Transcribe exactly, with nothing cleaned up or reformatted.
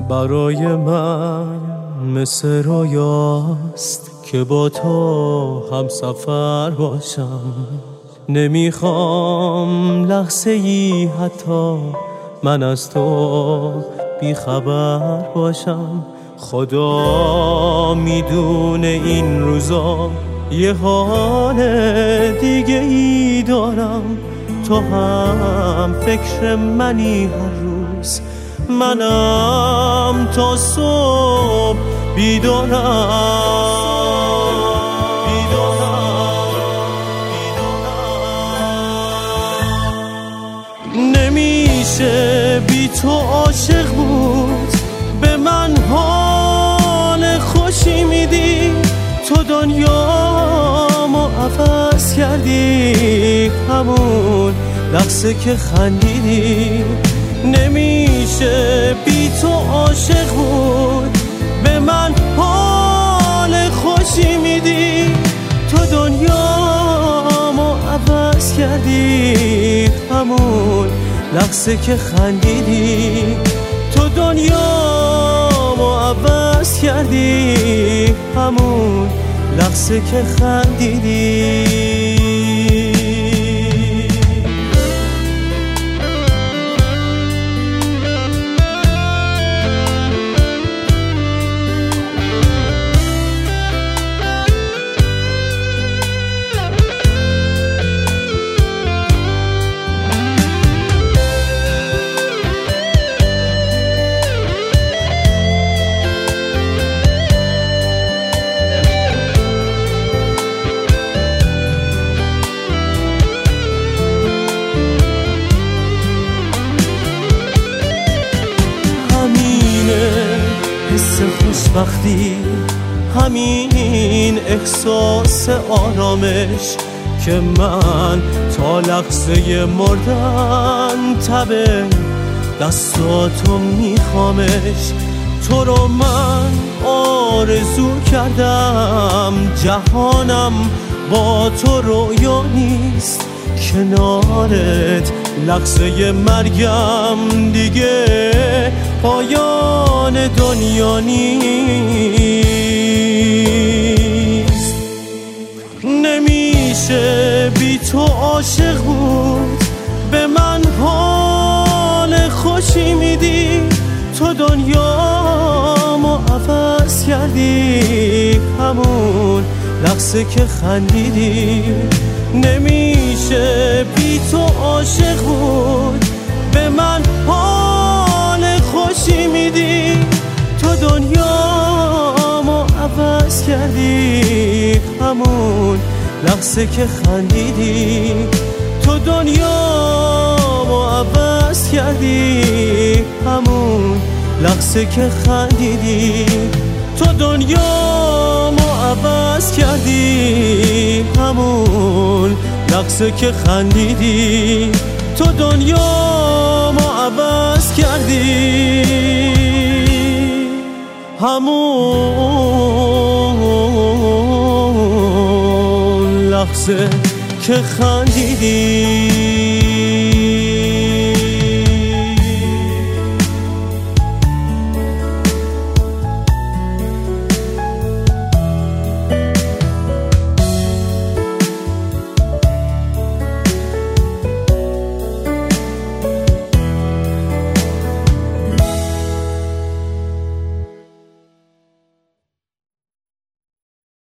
برای من مثل رویاست که با تو هم سفر باشم. نمیخوام لحظه ای حتی من از تو بیخبر باشم. خدا میدونه این روزا یه حال دیگه ای دارم. تو هم فکر منی هر روز، منم تا صبح بیدارم. نمیشه بی تو عاشق بود، به من حال خوشی میدی. تو دنیامو عوض کردی همون لحظه که خندیدی. نمیشه بی تو عاشق بود، به من حال خوشی میدی. تو دنیامو عوض کردی همون لحظه که خندیدی. تو دنیامو عوض کردی همون لحظه که خندیدی. حس خوشبختی، همین احساس آرامش که من تا لحظه مردن تب دستاتو میخوامش. تو رو من آرزو کردم، جهانم با تو رویا نیست. کنارت لحظه مرگم دیگه پایان دنیا نیست. نمیشه بی تو عاشق بود، به من حال خوشی میدی. تو دنیامو عوض کردی همون لحظه که خندیدی. نمیشه بی تو عاشق بود، به من حال خوشی میدی. تو دنیامو عوض کردی همون لحظه که خندیدی. تو دنیامو عوض کردی همون لحظه که خندیدی. تو دنیامو عوض کردی همون لحظه که خندیدی. تو دنیامو عوض کردی همون لحظه که خندیدی.